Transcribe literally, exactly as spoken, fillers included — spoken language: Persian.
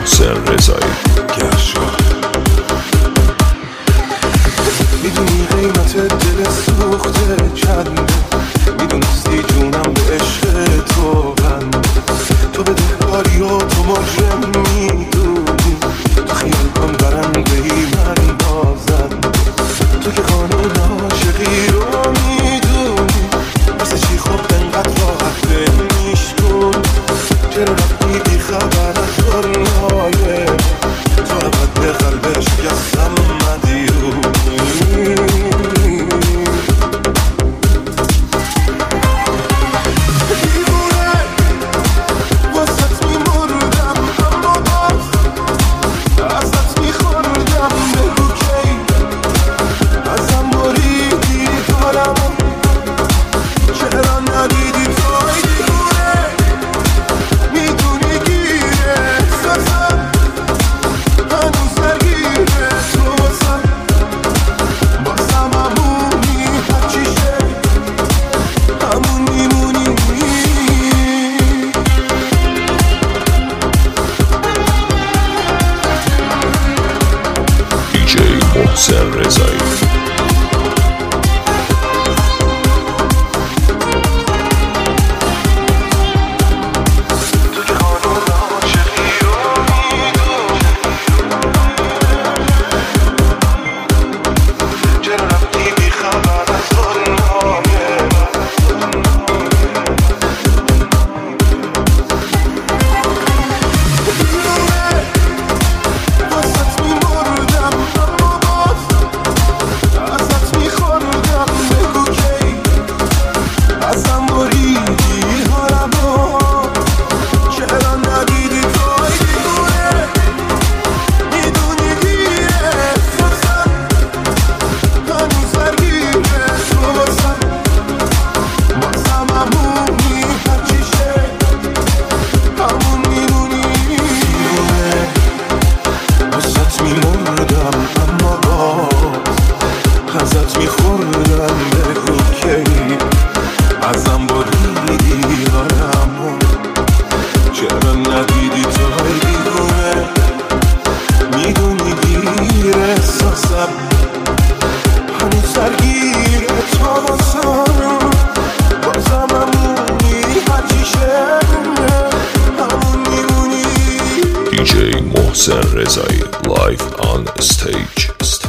محسن رضایی. میدونی قیمت دل سوخته چنده، میدونستی جونم به عشق تو بنده، تو بدهکاری و تو مجرم میدونی، تو خیال کن برنده ای من بازنده، تو که قانون عاشقی رو میدونی، واسه چی خب انقدر راحت بمیشتون، چرا رفتی بی خبر از دنیای تو، عبد به قلب شکستم مدیونی. محسن رضایی. ازت میخوردم بگو کی ازم بریدی حالمو، چرا ندیدی تو ای دیوونه، میدونی دیر احساسم هنوز سرگیر تو واسم، بازم همونی هرچی شده همون میمونی. دی جی محسن رضایی live on stage.